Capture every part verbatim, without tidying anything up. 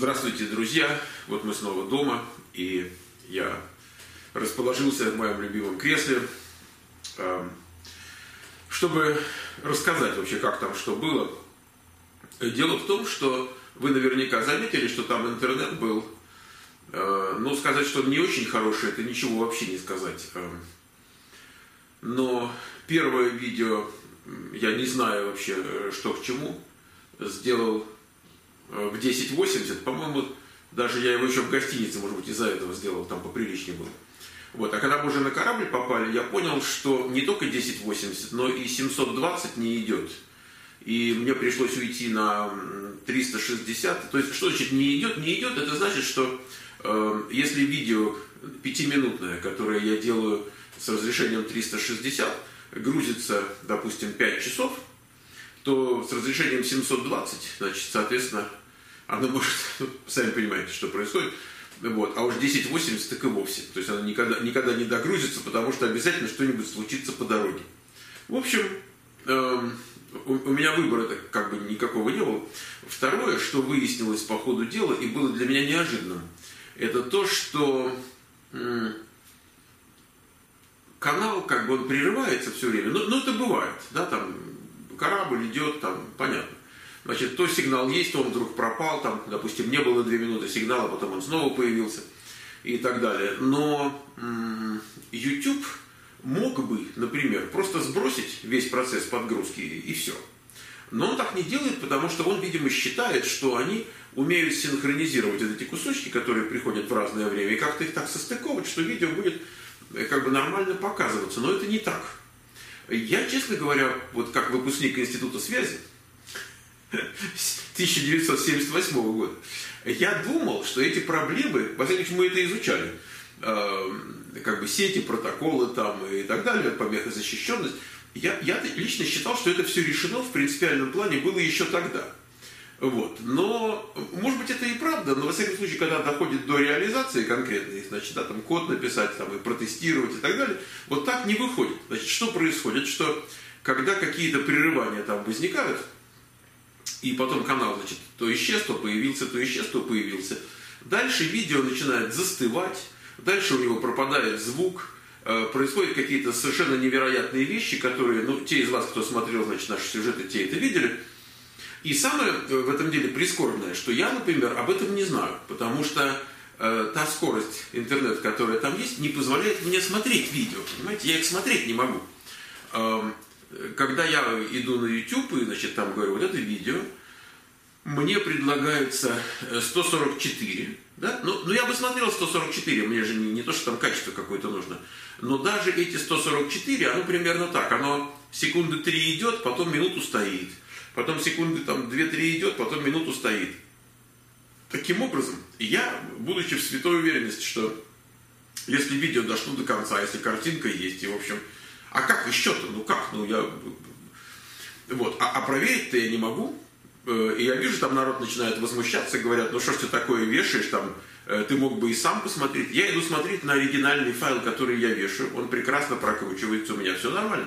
Здравствуйте, друзья! Вот мы снова дома, и я расположился в моем любимом кресле, чтобы рассказать вообще, как там что было. Дело в том, что вы наверняка заметили, что там интернет был. Но сказать, что он не очень хороший, это ничего вообще не сказать. Но первое видео, я не знаю вообще, что к чему, сделал в десять восемьдесят, по-моему, даже я его еще в гостинице, может быть, из-за этого сделал, там поприличнее было. Вот. А когда мы уже на корабль попали, я понял, что не только десять восемьдесят, но и семьсот двадцать не идет. И мне пришлось уйти на триста шестьдесят. То есть, что значит не идет? Не идет, это значит, что э, если видео пятиминутное, которое я делаю с разрешением триста шестьдесят, грузится, допустим, пять часов, то с разрешением семьсот двадцать, значит, соответственно, оно может, ну, сами понимаете, что происходит, вот, а уж десять восемьдесят так и вовсе, то есть оно никогда, никогда не догрузится, потому что обязательно что-нибудь случится по дороге. В общем, э, у, у меня выбора как бы никакого не было. Второе, что выяснилось по ходу дела и было для меня неожиданным, это то, что э, канал, как бы он прерывается все время, но, но это бывает, да, там, корабль идет, там, понятно. Значит, то сигнал есть, то он вдруг пропал, там, допустим, не было две минуты сигнала, потом он снова появился и так далее. Но м- YouTube мог бы, например, просто сбросить весь процесс подгрузки и, и все. Но он так не делает, потому что он, видимо, считает, что они умеют синхронизировать вот эти кусочки, которые приходят в разное время, и как-то их так состыковать, что видео будет как бы нормально показываться. Но это не так. Я, честно говоря, вот как выпускник Института связи тысяча девятьсот семьдесят восьмого года, я думал, что эти проблемы, во всяком случае, мы это изучали, э, как бы сети, протоколы там и так далее, помехозащищенность, я, я лично считал, что это все решено в принципиальном плане было еще тогда. Вот. Но, может быть, это и правда, но, во всяком случае, когда доходит до реализации конкретной, значит, да, там код написать, там, и протестировать и так далее, вот так не выходит. Значит, что происходит? Что, когда какие-то прерывания там возникают, и потом канал, значит, то исчез, то появился, то исчез, то появился, дальше видео начинает застывать, дальше у него пропадает звук, э, происходят какие-то совершенно невероятные вещи, которые, ну, те из вас, кто смотрел, значит, наши сюжеты, те это видели. И самое в этом деле прискорбное, что я, например, об этом не знаю, потому что э, та скорость интернета, которая там есть, не позволяет мне смотреть видео, понимаете, я их смотреть не могу. Э, когда я иду на YouTube и, значит, там говорю, вот это видео, мне предлагается сто сорок четыре, да, ну, ну я бы смотрел сто сорок четыре, мне же не, не то, что там качество какое-то нужно, но даже эти сто сорок четыре, оно примерно так, оно секунды три идет, потом минуту стоит. Потом секунды там две-три идет, потом минуту стоит. Таким образом, я, будучи в святой уверенности, что если видео дошло до конца, если картинка есть, и в общем, а как еще-то? Ну как? Ну я... Вот. А, а проверить-то я не могу. И я вижу, там народ начинает возмущаться, говорят, ну что ж ты такое вешаешь, там, ты мог бы и сам посмотреть. Я иду смотреть на оригинальный файл, который я вешаю, он прекрасно прокручивается, у меня все нормально.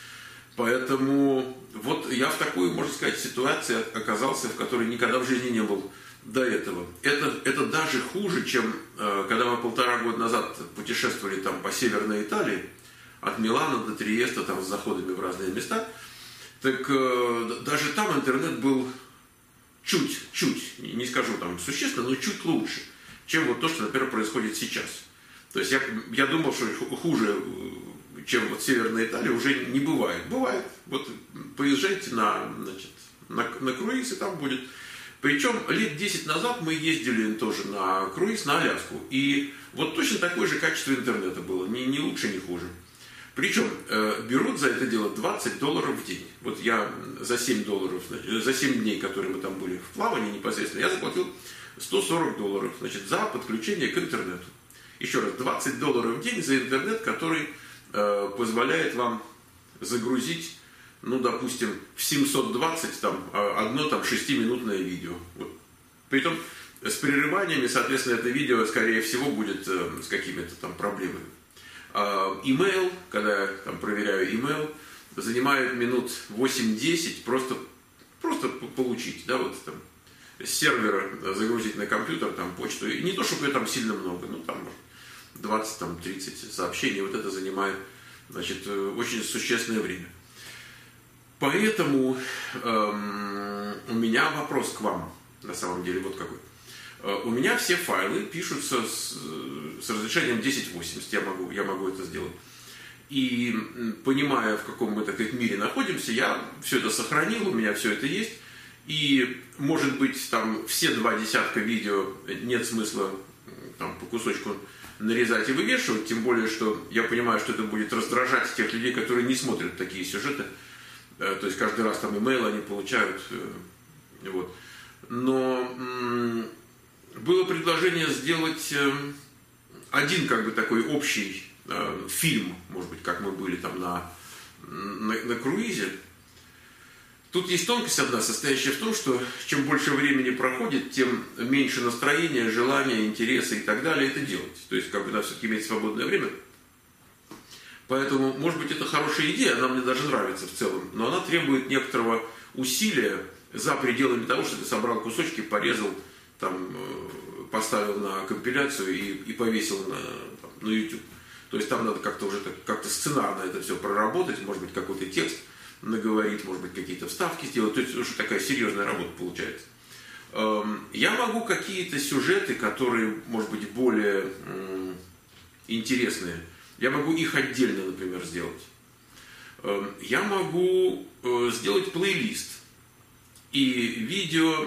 Поэтому вот я в такой, можно сказать, ситуации оказался, в которой никогда в жизни не был до этого. Это, это даже хуже, чем э, когда мы полтора года назад путешествовали там по Северной Италии, от Милана до Триеста, там с заходами в разные места. Так э, даже там интернет был чуть, чуть, не скажу там существенно, но чуть лучше, чем вот то, что, например, происходит сейчас. То есть я, я думал, что хуже, чем вот Северная Италия, уже не бывает. Бывает. Вот поезжайте на, значит, на, на круиз, и там будет. Причем лет десять назад мы ездили тоже на круиз на Аляску. И вот точно такое же качество интернета было. Ни, ни лучше, ни хуже. Причем э, берут за это дело двадцать долларов в день. Вот я за семь долларов, значит, за семь дней, которые мы там были в плавании непосредственно, я заплатил сто сорок долларов, значит, за подключение к интернету. Еще раз, двадцать долларов в день за интернет, который э, позволяет вам загрузить, ну, допустим, в семьсот двадцать там, одно там шестиминутное видео. Вот. Притом с прерываниями, соответственно, это видео, скорее всего, будет э, с какими-то там проблемами. Имейл, когда я там проверяю имейл, занимает минут восемь-десять просто, просто получить, да, вот там с сервера загрузить на компьютер там почту. И не то, чтобы ее там сильно много, ну там двадцать-тридцать сообщений, вот это занимает, значит, очень существенное время. Поэтому эм, у меня вопрос к вам, на самом деле, вот какой. Э, у меня все файлы пишутся с, с разрешением десять восемьдесят, я могу, я могу это сделать. И понимая, в каком мы, так сказать, мире находимся, я все это сохранил, у меня все это есть. И, может быть, там все два десятка видео нет смысла там, по кусочку нарезать и вывешивать, тем более, что я понимаю, что это будет раздражать тех людей, которые не смотрят такие сюжеты. То есть каждый раз там имейл они получают. Вот. Но м- было предложение сделать один как бы такой общий э, фильм, может быть, как мы были там на, на, на круизе. Тут есть тонкость одна, состоящая в том, что чем больше времени проходит, тем меньше настроения, желания, интереса и так далее это делать. То есть, как бы, надо все-таки иметь свободное время. Поэтому, может быть, это хорошая идея, она мне даже нравится в целом, но она требует некоторого усилия за пределами того, что ты собрал кусочки, порезал, там, поставил на компиляцию и, и повесил на, там, на YouTube. То есть, там надо как-то уже как-то сценарно это все проработать, может быть, какой-то текст наговорить, может быть, какие-то вставки сделать. То есть уже такая серьезная работа получается. Я могу какие-то сюжеты, которые, может быть, более интересные, я могу их отдельно, например, сделать. Я могу сделать плейлист. И видео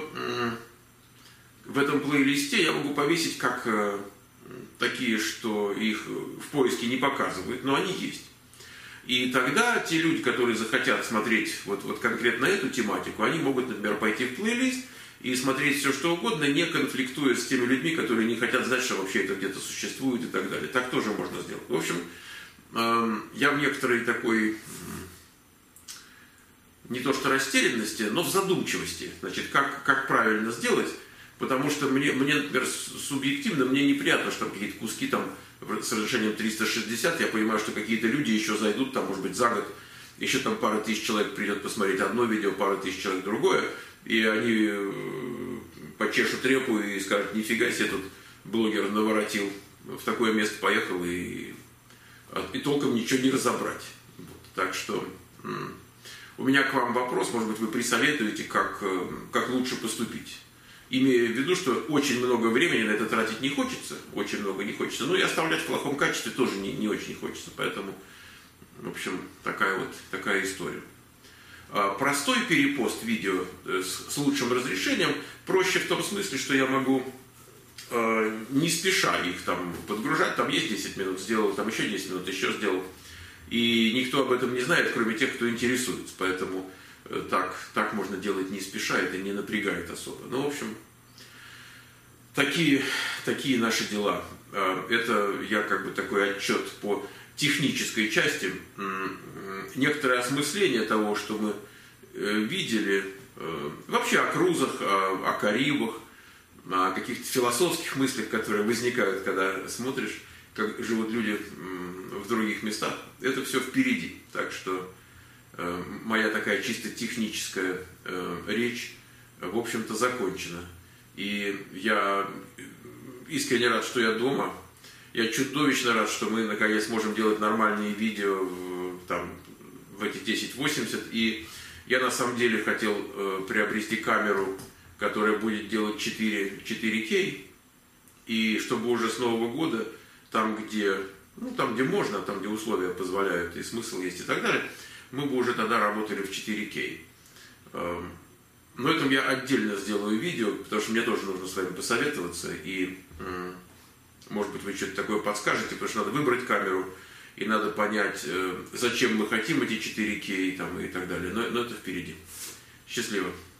в этом плейлисте я могу повесить как такие, что их в поиске не показывают, но они есть. И тогда те люди, которые захотят смотреть вот, вот конкретно эту тематику, они могут, например, пойти в плейлист и смотреть все, что угодно, не конфликтуя с теми людьми, которые не хотят знать, что вообще это где-то существует и так далее. Так тоже можно сделать. В общем, я в некоторой такой, не то что растерянности, но в задумчивости. Значит, как, как правильно сделать, потому что мне, мне, например, субъективно, мне неприятно, что какие-то куски там с разрешением триста шестьдесят, я понимаю, что какие-то люди еще зайдут, там, может быть, за год, еще там пара тысяч человек придет посмотреть одно видео, пара тысяч человек другое, и они почешут репу и скажут, нифига себе, тут блогер наворотил, в такое место поехал, и, и толком ничего не разобрать. Вот. Так что у меня к вам вопрос, может быть, вы присоветуете, как, как лучше поступить. Имея в виду, что очень много времени на это тратить не хочется, очень много не хочется, но и оставлять в плохом качестве тоже не, не очень хочется. Поэтому, в общем, такая вот такая история. Простой перепост видео с, с лучшим разрешением проще в том смысле, что я могу э, не спеша их там подгружать, там есть десять минут, сделал, там еще десять минут, еще сделал. И никто об этом не знает, кроме тех, кто интересуется. Поэтому Так, так можно делать не спеша, это не напрягает особо. Ну, в общем, такие, такие наши дела. Это я как бы такой отчет по технической части. Некоторое осмысление того, что мы видели, вообще о крузах, о, о Карибах, о каких-то философских мыслях, которые возникают, когда смотришь, как живут люди в других местах. Это все впереди. Так что моя такая чисто техническая э, речь, в общем-то, закончена. И я искренне рад, что я дома. Я чудовищно рад, что мы наконец можем делать нормальные видео в, там, в эти десять восемьдесят. И я на самом деле хотел э, приобрести камеру, которая будет делать четыре кей. И чтобы уже с Нового года, там где, ну, там, где можно, там, где условия позволяют, и смысл есть и так далее, мы бы уже тогда работали в четыре кей. Но этом я отдельно сделаю видео, потому что мне тоже нужно с вами посоветоваться. И, может быть, вы что-то такое подскажете, потому что надо выбрать камеру, и надо понять, зачем мы хотим эти четыре кей там, и так далее. Но, но это впереди. Счастливо.